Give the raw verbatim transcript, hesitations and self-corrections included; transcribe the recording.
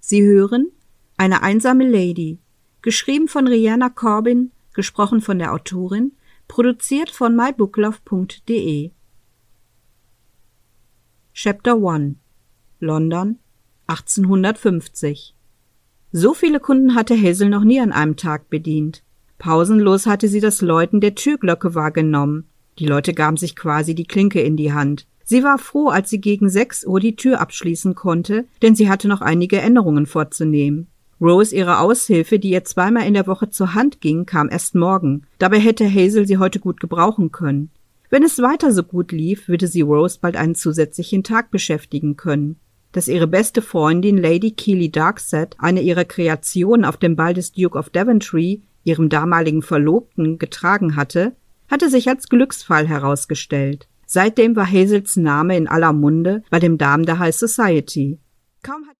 Sie hören Eine einsame Lady, geschrieben von Rhianna Corbin, gesprochen von der Autorin, produziert von my book love punkt de. Chapter eins London, achtzehnhundertfünfzig. So viele Kunden hatte Hazel noch nie an einem Tag bedient. Pausenlos hatte sie das Läuten der Türglocke wahrgenommen. Die Leute gaben sich quasi die Klinke in die Hand. Sie war froh, als sie gegen sechs Uhr die Tür abschließen konnte, denn sie hatte noch einige Änderungen vorzunehmen. Rose, ihre Aushilfe, die ihr zweimal in der Woche zur Hand ging, kam erst morgen. Dabei hätte Hazel sie heute gut gebrauchen können. Wenn es weiter so gut lief, würde sie Rose bald einen zusätzlichen Tag beschäftigen können. Dass ihre beste Freundin Lady Keely Darkset eine ihrer Kreationen auf dem Ball des Duke of Daventry, ihrem damaligen Verlobten, getragen hatte, hatte sich als Glücksfall herausgestellt. Seitdem war Hazels Name in aller Munde bei den Damen der High Society. Kaum hat